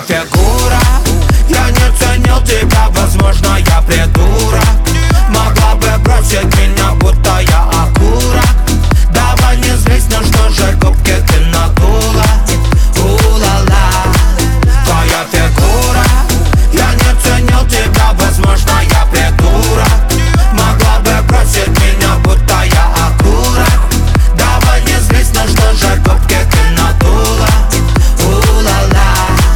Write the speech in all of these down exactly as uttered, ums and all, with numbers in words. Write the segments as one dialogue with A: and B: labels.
A: фигура, я не ценил тебя, возможно, я придурок. Могла бы бросить меня, будто я окурок. Давай не злись, ну что же губки ты надула. У-ла-ла, твоя фигура, я не ценил тебя, возможно, я придурок. Могла бы бросить меня, будто я окурок. Давай не злись, ну что же губки ты надула. У-ла-ла.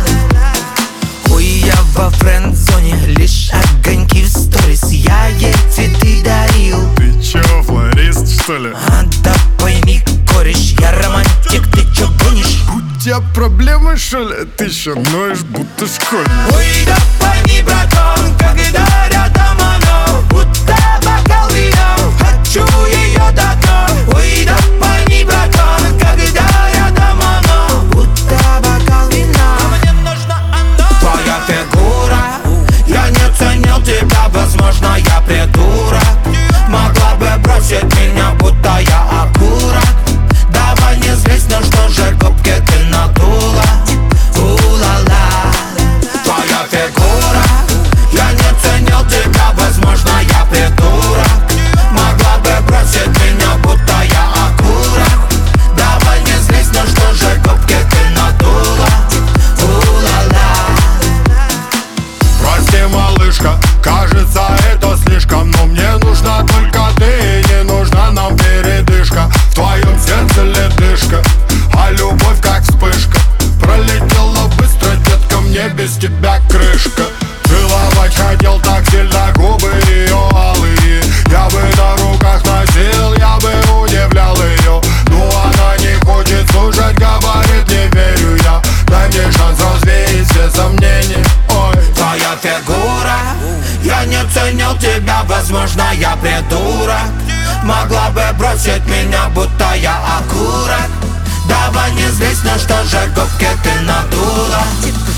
A: Ой, я во френд-зоне, лишь огоньки в сторис. Я ей цветы дарил.
B: Ты чё, флорист, что ли?
A: А, да пойми, кореш, я романтик, ты чё гонишь?
B: У тебя проблемы, что ли? Ты ещё ноешь, будто школьник.
A: Ой, да пойми, братан, когда рядом оно, будто бокал вина. Хочу её до дна. Ой, да пойми, братан, когда рядом оно, будто бокал вина. Мне нужно оно. Твоя фигура, я не ценил тебя, возможно, я придурок. Могла бы бросить меня, будто я окурок. Давай не злись, ну что же губки ты надула. У-ла-ла. Твоя фигура, я не ценил тебя, возможно, я придурок. Могла бы бросить меня, будто я окурок. Давай не злись, ну что же губки ты надула. У-ла-ла.
B: Прости, малышка, кажется, это слишком. Но мне нужна только ты, не нужна нам передышка. В твоем сердце ледышка, а любовь как вспышка. Пролетела быстро, детка, мне без тебя крышка. Целовать хотел так сильно, губы ее алые. Я бы на руках носил, я бы удивлял ее. Но она не хочет слушать, говорит, не верю я. Дай мне шанс развеять все сомнения. Ой,
A: твоя фигура, я не ценил тебя, возможно, я придурок. Могла бы бросить меня, будто я окурок. Давай не злись, ну что же губки ты надула.